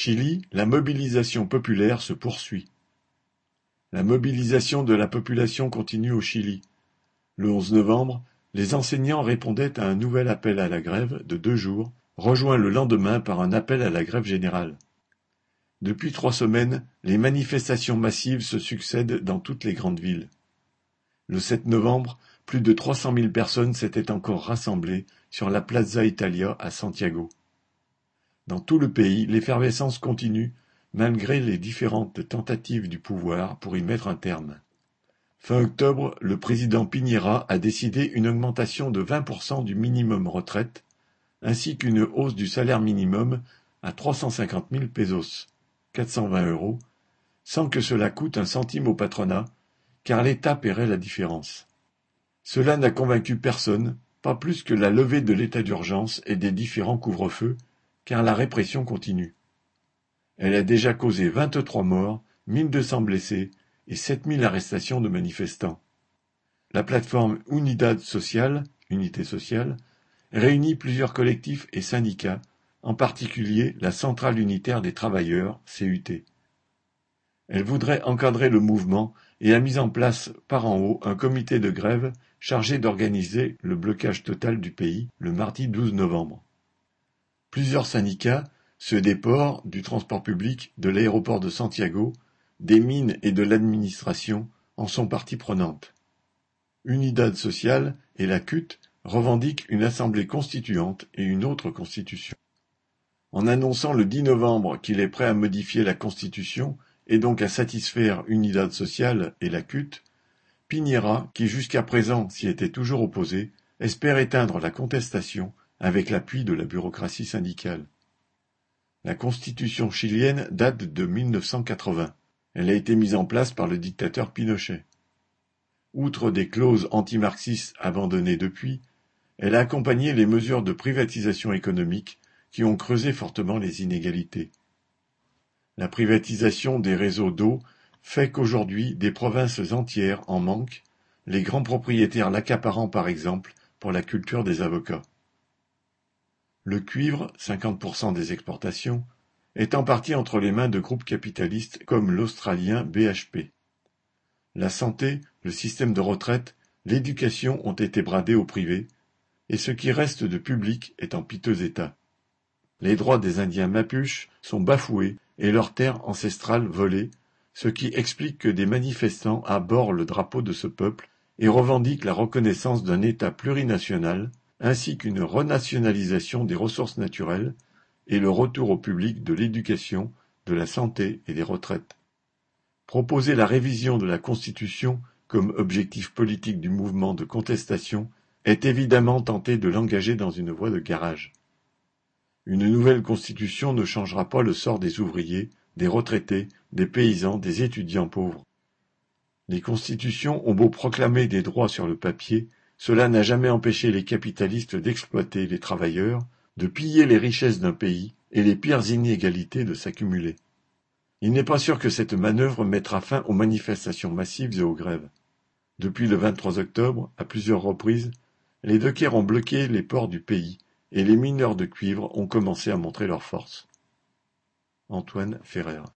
Chili, la mobilisation populaire se poursuit. La mobilisation de la population continue au Chili. Le 11 novembre, les enseignants répondaient à un nouvel appel à la grève de 2 jours, rejoint le lendemain par un appel à la grève générale. Depuis 3 semaines, les manifestations massives se succèdent dans toutes les grandes villes. Le 7 novembre, plus de 300 000 personnes s'étaient encore rassemblées sur la Plaza Italia à Santiago. Dans tout le pays, l'effervescence continue, malgré les différentes tentatives du pouvoir pour y mettre un terme. Fin octobre, le président Piñera a décidé une augmentation de 20% du minimum retraite, ainsi qu'une hausse du salaire minimum à 350 000 pesos, 420 €, sans que cela coûte un centime au patronat, car l'État paierait la différence. Cela n'a convaincu personne, pas plus que la levée de l'état d'urgence et des différents couvre-feux, car la répression continue. Elle a déjà causé 23 morts, 1200 blessés et 7000 arrestations de manifestants. La plateforme Unidad Social, Unité sociale, réunit plusieurs collectifs et syndicats, en particulier la Centrale unitaire des travailleurs, CUT. Elle voudrait encadrer le mouvement et a mis en place par en haut un comité de grève chargé d'organiser le blocage total du pays le mardi 12 novembre. Plusieurs syndicats, ceux des ports, du transport public, de l'aéroport de Santiago, des mines et de l'administration, en sont partie prenante. Unidad Social et la CUT revendiquent une assemblée constituante et une autre constitution. En annonçant le 10 novembre qu'il est prêt à modifier la constitution et donc à satisfaire Unidad Social et la CUT, Piñera, qui jusqu'à présent s'y était toujours opposé, espère éteindre la contestation avec l'appui de la bureaucratie syndicale. La constitution chilienne date de 1980. Elle a été mise en place par le dictateur Pinochet. Outre des clauses anti-marxistes abandonnées depuis, elle a accompagné les mesures de privatisation économique qui ont creusé fortement les inégalités. La privatisation des réseaux d'eau fait qu'aujourd'hui des provinces entières en manquent, les grands propriétaires l'accaparant par exemple pour la culture des avocats. Le cuivre, 50% des exportations, est en partie entre les mains de groupes capitalistes comme l'australien BHP. La santé, le système de retraite, l'éducation ont été bradés au privé, et ce qui reste de public est en piteux état. Les droits des Indiens Mapuches sont bafoués et leurs terres ancestrales volées, ce qui explique que des manifestants arborent le drapeau de ce peuple et revendiquent la reconnaissance d'un État plurinational, ainsi qu'une renationalisation des ressources naturelles et le retour au public de l'éducation, de la santé et des retraites. Proposer la révision de la Constitution comme objectif politique du mouvement de contestation est évidemment tenter de l'engager dans une voie de garage. Une nouvelle Constitution ne changera pas le sort des ouvriers, des retraités, des paysans, des étudiants pauvres. Les constitutions ont beau proclamer des droits sur le papier, cela n'a jamais empêché les capitalistes d'exploiter les travailleurs, de piller les richesses d'un pays et les pires inégalités de s'accumuler. Il n'est pas sûr que cette manœuvre mettra fin aux manifestations massives et aux grèves. Depuis le 23 octobre, à plusieurs reprises, les dockers ont bloqué les ports du pays et les mineurs de cuivre ont commencé à montrer leur force. Antoine Ferrer.